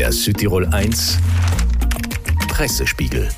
Der Südtirol 1 Pressespiegel.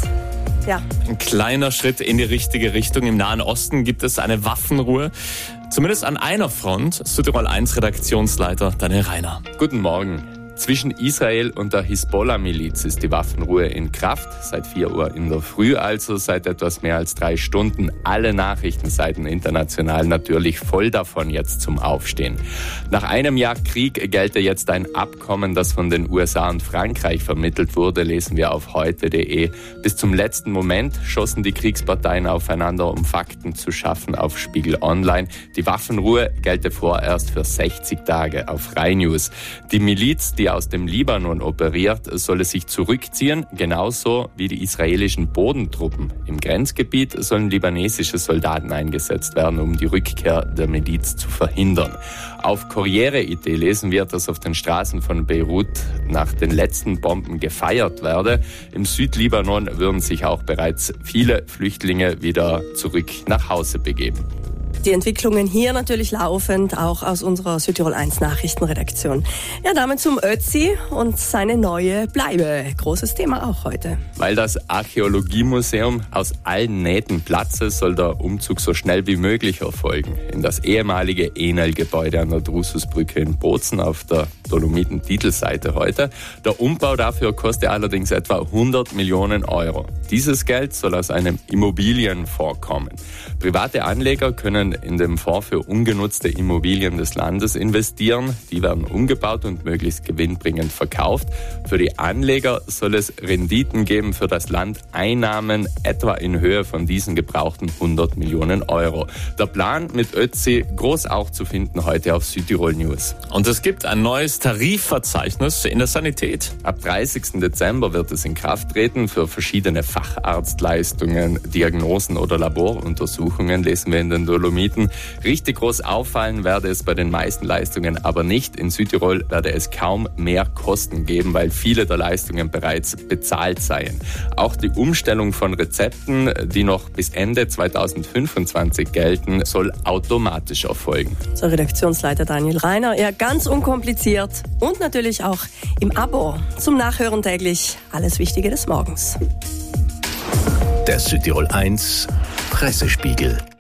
Ja. Ein kleiner Schritt in die richtige Richtung. Im Nahen Osten gibt es eine Waffenruhe. Zumindest an einer Front. Südtirol 1 Redaktionsleiter Daniel Reiner. Guten Morgen. Zwischen Israel und der Hisbollah-Miliz ist die Waffenruhe in Kraft. Seit 4 Uhr in der Früh, also seit etwas mehr als 3 Stunden. Alle Nachrichtenseiten international natürlich voll davon jetzt zum Aufstehen. Nach einem Jahr Krieg gelte jetzt ein Abkommen, das von den USA und Frankreich vermittelt wurde, lesen wir auf heute.de. Bis zum letzten Moment schossen die Kriegsparteien aufeinander, um Fakten zu schaffen, auf Spiegel Online. Die Waffenruhe gelte vorerst für 60 Tage auf Rai News. Die Miliz, die aus dem Libanon operiert, solle sich zurückziehen, genauso wie die israelischen Bodentruppen. Im Grenzgebiet sollen libanesische Soldaten eingesetzt werden, um die Rückkehr der Miliz zu verhindern. Auf Corriere.it lesen wir, dass auf den Straßen von Beirut nach den letzten Bomben gefeiert werde. Im Südlibanon würden sich auch bereits viele Flüchtlinge wieder zurück nach Hause begeben. Die Entwicklungen hier natürlich laufend, auch aus unserer Südtirol 1 Nachrichtenredaktion. Ja, damit zum Ötzi und seine neue Bleibe. Großes Thema auch heute. Weil das Archäologiemuseum aus allen Nähten platze, soll der Umzug so schnell wie möglich erfolgen. In das ehemalige Enel-Gebäude an der Drususbrücke in Bozen auf der Dolomiten-Titelseite heute. Der Umbau dafür kostet allerdings etwa 100 Millionen Euro. Dieses Geld soll aus einem Immobilienfonds kommen. Private Anleger können in dem Fonds für ungenutzte Immobilien des Landes investieren. Die werden umgebaut und möglichst gewinnbringend verkauft. Für die Anleger soll es Renditen geben, für das Land Einnahmen etwa in Höhe von diesen gebrauchten 100 Millionen Euro. Der Plan mit Ötzi groß auch zu finden heute auf Südtirol News. Und es gibt ein neues Tarifverzeichnis in der Sanität. Ab 30. Dezember wird es in Kraft treten. Für verschiedene Facharztleistungen, Diagnosen oder Laboruntersuchungen, lesen wir in den Dolomiten. Richtig groß auffallen werde es bei den meisten Leistungen aber nicht. In Südtirol werde es kaum mehr Kosten geben, weil viele der Leistungen bereits bezahlt seien. Auch die Umstellung von Rezepten, die noch bis Ende 2025 gelten, soll automatisch erfolgen. So, Redaktionsleiter Daniel Reiner. Ja, ganz unkompliziert und natürlich auch im Abo. Zum Nachhören täglich alles Wichtige des Morgens. Der Südtirol 1 Pressespiegel.